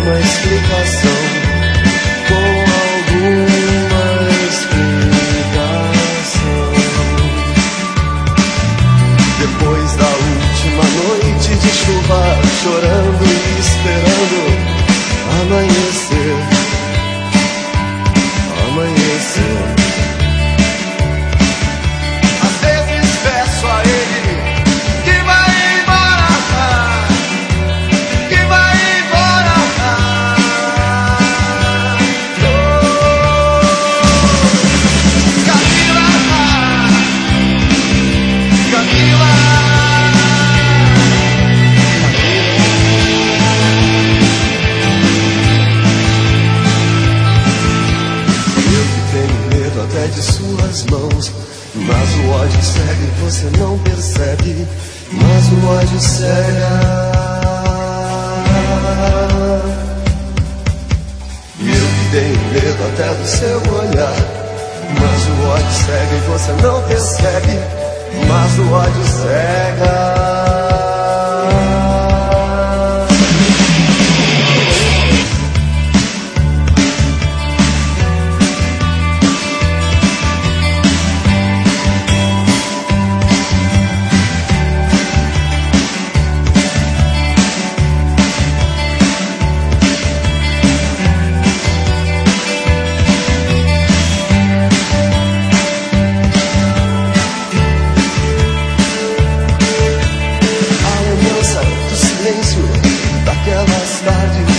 alguma explicação, com alguma explicação. Depois da última noite de chuva, chorando e esperando amanhecer, amanhecer. Às vezes peço a ele que vai embora, que vai embora. Oh, Camila, Camila. Até de suas mãos, mas o ódio cega e você não percebe, mas o ódio cega. E eu que tenho medo até do seu olhar, mas o ódio cega e você não percebe, mas o ódio cega. Daquelas tardes